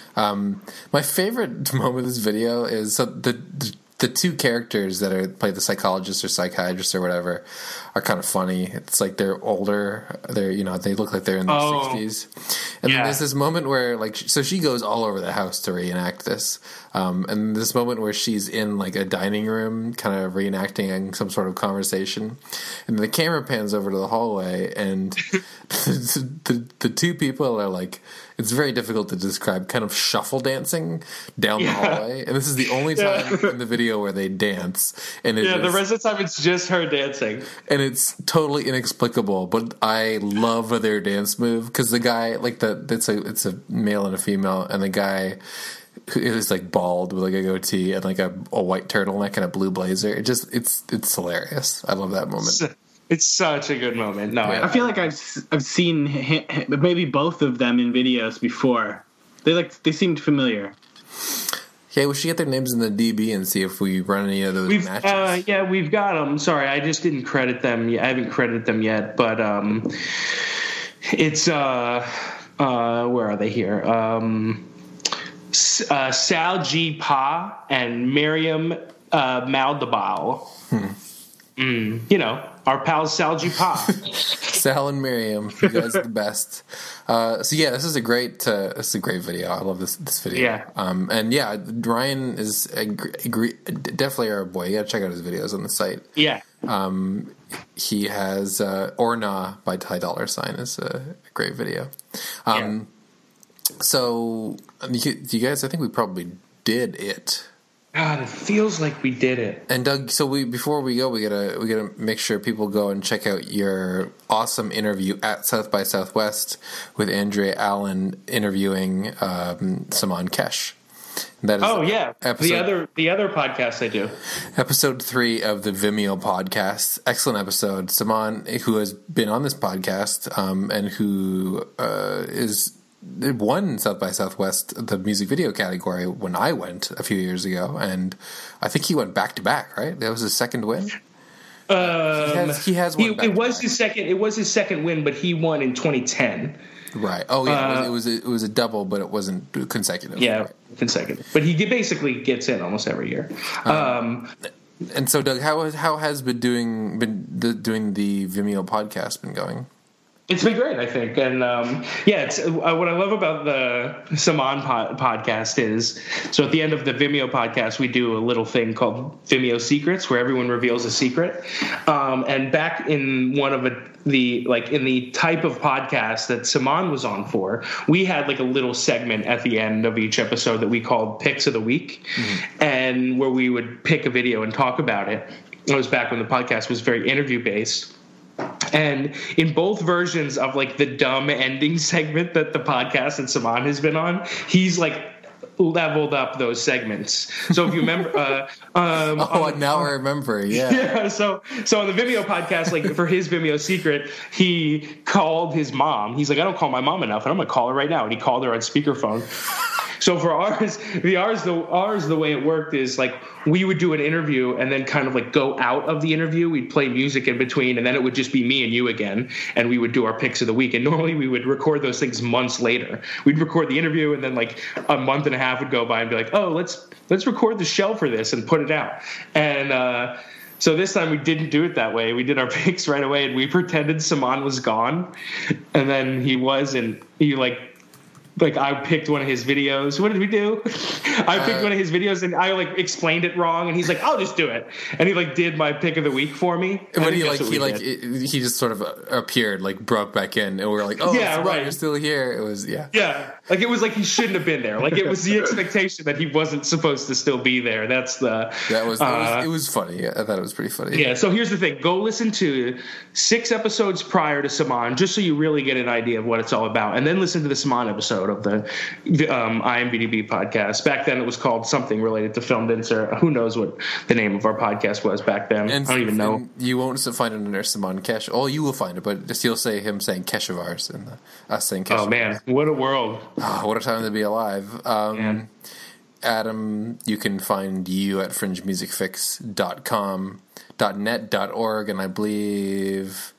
My favorite moment of this video is the two characters that play the psychologist or psychiatrist or whatever are kind of funny. It's like they're older. They look like they're in their 60s. And then there's this moment where, like, so she goes all over the house to reenact this. And this moment where she's in like a dining room kind of reenacting some sort of conversation. And the camera pans over to the hallway, and the two people are like, it's very difficult to describe, kind of shuffle dancing down the hallway. And this is the only time in the video where they dance. And the rest of the time it's just her dancing. And it's totally inexplicable, but I love their dance move, because the guy, like, it's a male and a female, and the guy is like bald with like a goatee and like a white turtleneck and a blue blazer. It's hilarious. I love that moment. It's such a good moment. No, I feel like I've seen maybe both of them in videos before. They seemed familiar. Yeah, we should get their names in the DB and see if we run any of those matches. We've got them. Sorry, I just didn't credit them. I haven't credited them yet, but it's where are they here? Sal G. Pa and Miriam Maldabal. Our pals Sal G. Pa. Sal and Miriam, you guys are the best. This is a great video. I love this video. Yeah. Ryan is definitely our boy. You gotta check out his videos on the site. Yeah. He has Orna by Ty Dolla $ign is a great video. So, you guys, I think we probably did it. God, it feels like we did it. And Doug, so before we go, we gotta make sure people go and check out your awesome interview at South by Southwest with Andrea Allen interviewing Saman Kesh. That is the other podcast I do. Episode 3 of the Vimeo podcast. Excellent episode. Saman, who has been on this podcast and who is it won South by Southwest, the music video category, when I went a few years ago, and I think he went back to back. Right, that was his second win. He has one. It was his second. It was his second win, but he won in 2010. Right. Oh yeah, it was a double, but it wasn't consecutive. Yeah, right. Consecutive. But he basically gets in almost every year. And so, Doug, how has been doing the Vimeo podcast been going? It's been great, I think, and it's what I love about the Saman podcast is, so at the end of the Vimeo podcast, we do a little thing called Vimeo Secrets, where everyone reveals a secret. And back in one of in the type of podcast that Saman was on for, we had like a little segment at the end of each episode that we called Picks of the Week, and where we would pick a video and talk about it. It was back when the podcast was very interview based. And in both versions of like the dumb ending segment that the podcast and Saman has been on, he's like leveled up those segments. So if you remember, now I remember. Yeah. So on the Vimeo podcast, like for his Vimeo secret, he called his mom. He's like, I don't call my mom enough, and I'm gonna call her right now. And he called her on speakerphone. So for ours, the way it worked is like we would do an interview and then kind of like go out of the interview. We'd play music in between, and then it would just be me and you again, and we would do our picks of the week. And normally we would record those things months later. We'd record the interview, and then like a month and a half would go by and be like, oh, let's record the shell for this and put it out. And so this time we didn't do it that way. We did our picks right away, and we pretended Saman was gone, and then he was, and he like I picked one of his videos. What did we do? I picked one of his videos and I like explained it wrong, and he's like, "I'll just do it." And he like did my pick of the week for me. But he just sort of appeared, like broke back in, and we were like, "Oh, yeah, right, you're still here." It was like it was like he shouldn't have been there. Like it was the expectation that he wasn't supposed to still be there. It was funny. I thought it was pretty funny. Yeah. So here's the thing: go listen to 6 episodes prior to Saman, just so you really get an idea of what it's all about, and then listen to the Saman episode of the IMDb podcast. Back then it was called something related to Filmed Insert. Who knows what the name of our podcast was back then? I don't even know. You won't find it under Saman Kesh. Oh, you will find it, but just you'll say him saying Keshavars and us saying Keshavars. Oh man, what a world. Oh, what a time to be alive. Adam, you can find you at fringemusicfix.com, .net, .org, and I believe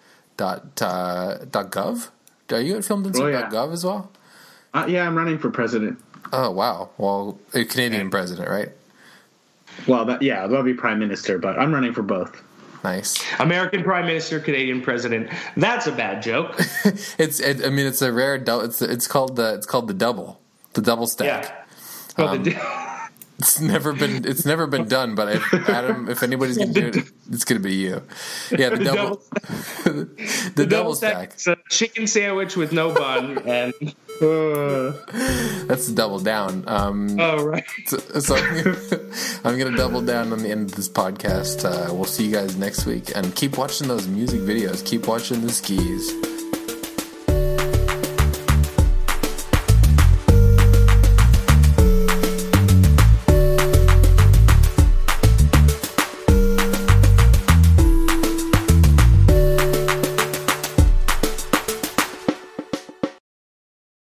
.gov? Are you at filmedinsert.gov as well? Yeah, I'm running for president. Oh, wow. Well, a Canadian president, right? Well, that'll be prime minister, but I'm running for both. Nice. American prime minister, Canadian president. That's a bad joke. It's a rare double. It's called the double stack. Yeah. Well, it's never been done, but Adam, if anybody's gonna do it, it's gonna be you. Yeah, the double the double stack. It's a chicken sandwich with no bun, and that's the double down. Right. So I'm gonna double down on the end of this podcast. We'll see you guys next week, and keep watching those music videos. Keep watching the skis.